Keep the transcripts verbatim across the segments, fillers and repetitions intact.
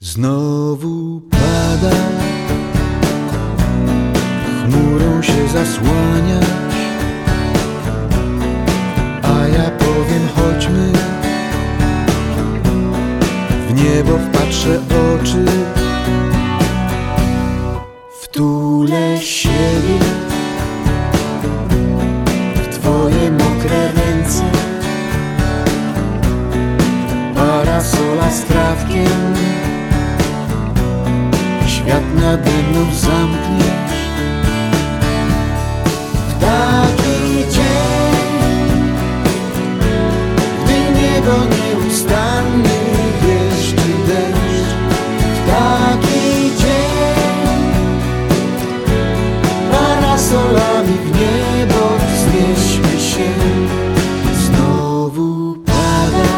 Znowu pada, chmurą się zasłaniasz, a ja powiem chodźmy, w niebo wpatrzę oczy, wtulę siebie w twoje mokre ręce, parasola z trawkiem świat nade mną zamkniesz. W taki dzień, gdy niebo nieustannie deszcz i deszcz, w taki dzień parasolami w niebo wznieśmy się. Znowu pada,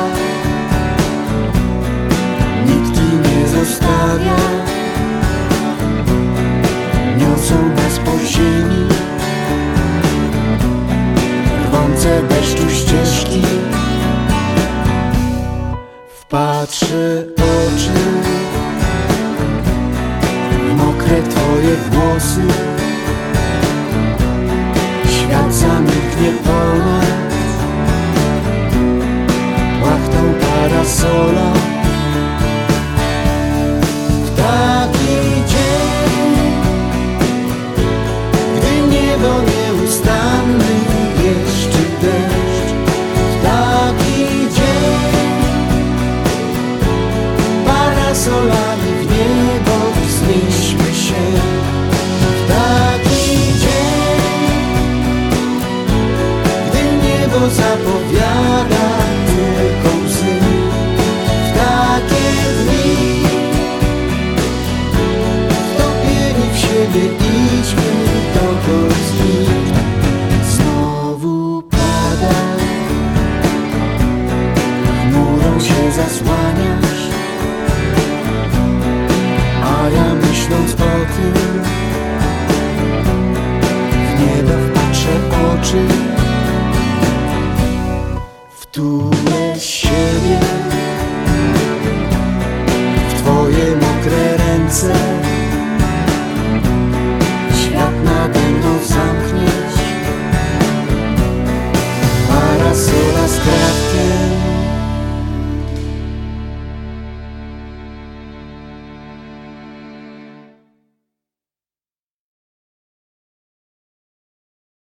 nikt ci nie zostawia, niosą nas po ziemi rwące deszczu ścieżki. Wpatrzę oczy w mokre twoje włosy, świat zamilknie ponad płachtą parasola. W taki dzień, niebo nieustanny jeszcze deszcz, w taki dzień parasolami w niebo wznieśmy się. W taki dzień, gdy niebo zapowiada tylko łzy, w takie dni wtopieni w siebie idźmy dokąd znikł. Znowu pada, chmurą się zasłaniasz, a ja myśląc o tym w niebo wpatrzę oczy, wtulę siebie